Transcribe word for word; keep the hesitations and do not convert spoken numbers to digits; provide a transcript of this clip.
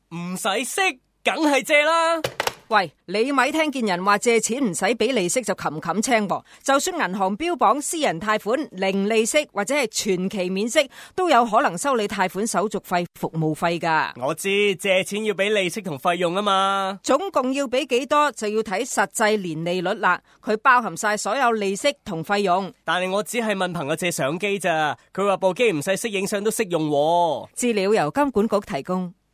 唔使息，梗係借啦。 喂，你咪聽見人話借錢唔使俾利息就冚冚青噃？就算銀行標榜私人貸款零利息或者係全期免息，都有可能收你貸款手續費、服務費噶。 我知借錢要俾利息同費用啊嘛， 總共要俾幾多就要睇實際年利率啦。佢包含晒所有利息同費用。 但係我只係問朋友借相機咋，佢話部機唔使識影相都識用喎。 資料由金管局提供。